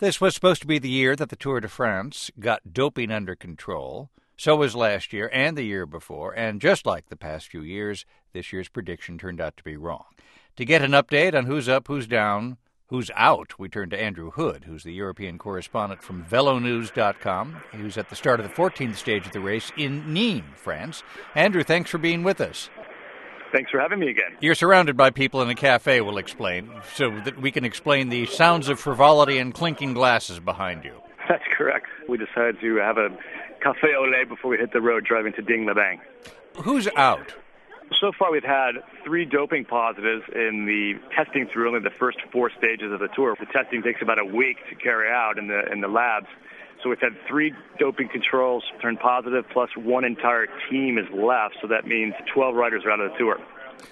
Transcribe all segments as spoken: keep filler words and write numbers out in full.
This was supposed to be the year that the Tour de France got doping under control. So was last year and the year before, and just like the past few years, this year's prediction turned out to be wrong. To get an update on who's up, who's down, who's out, we turn to Andrew Hood, who's the European correspondent from Velo News dot com. He was at the start of the fourteenth stage of the race in Nîmes, France. Andrew, thanks for being with us. Thanks for having me again. You're surrounded by people in a cafe, we'll explain, so that we can explain the sounds of frivolity and clinking glasses behind you. That's correct. We decided to have a café au lait before we hit the road driving to Digne-les-Bains. Who's out? So far, we've had three doping positives in the testing through only the first four stages of the tour. The testing takes about a week to carry out in the in the labs. So we've had three doping controls turn positive, plus one entire team is left. So that means twelve riders are out of the tour.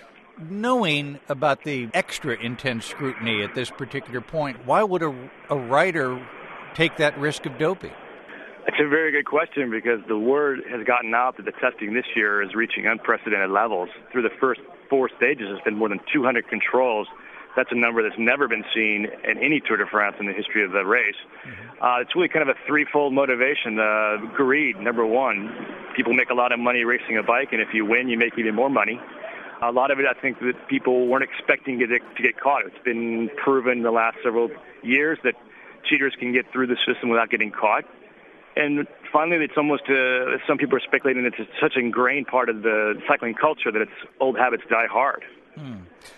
Knowing about the extra intense scrutiny at this particular point, why would a, a rider take that risk of doping? It's a very good question, because the word has gotten out that the testing this year is reaching unprecedented levels. Through the first four stages, there's been more than two hundred controls. That's a number that's never been seen in any Tour de France in the history of the race. Mm-hmm. Uh, it's really kind of a threefold motivation. Uh, greed, number one. People make a lot of money racing a bike, and if you win, you make even more money. A lot of it, I think, that people weren't expecting to get, to get caught. It's been proven the last several years that cheaters can get through the system without getting caught. And finally, it's almost, uh, some people are speculating that it's such an ingrained part of the cycling culture that its old habits die hard. Hmm.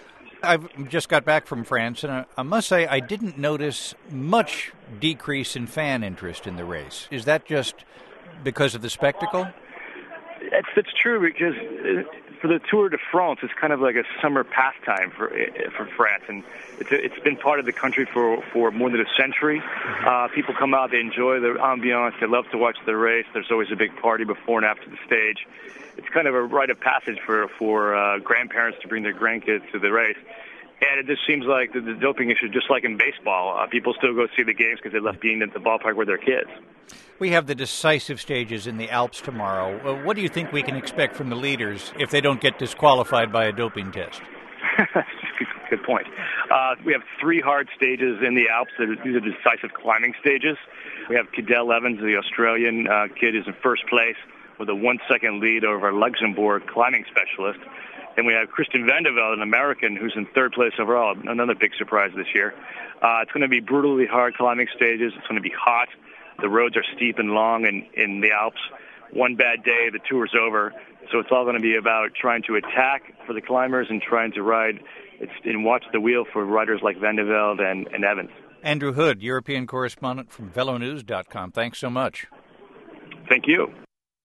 I've just got back from France, and I, I must say I didn't notice much decrease in fan interest in the race. Is that just because of the spectacle? That's, that's true, because for the Tour de France, it's kind of like a summer pastime for for France, and it's a, it's been part of the country for, for more than a century. Uh, people come out, they enjoy the ambiance, they love to watch the race. There's always a big party before and after the stage. It's kind of a rite of passage for for uh, grandparents to bring their grandkids to the race. And it just seems like the, the doping issue, just like in baseball, uh, people still go see the games because they love being at the ballpark with their kids. We have the decisive stages in the Alps tomorrow. Uh, what do you think we can expect from the leaders if they don't get disqualified by a doping test? good, good point. Uh, we have three hard stages in the Alps. These are decisive climbing stages. We have Cadel Evans, the Australian uh, kid, is in first place with a one-second lead over Luxembourg climbing specialist. And we have Christian Vande Velde, an American, who's in third place overall, another big surprise this year. Uh, it's going to be brutally hard climbing stages. It's going to be hot. The roads are steep and long in, in the Alps. One bad day, the tour's over. So it's all going to be about trying to attack for the climbers and trying to ride it's, and watch the wheel for riders like Vande Velde and, and Evans. Andrew Hood, European correspondent from Velo News dot com. Thanks so much. Thank you.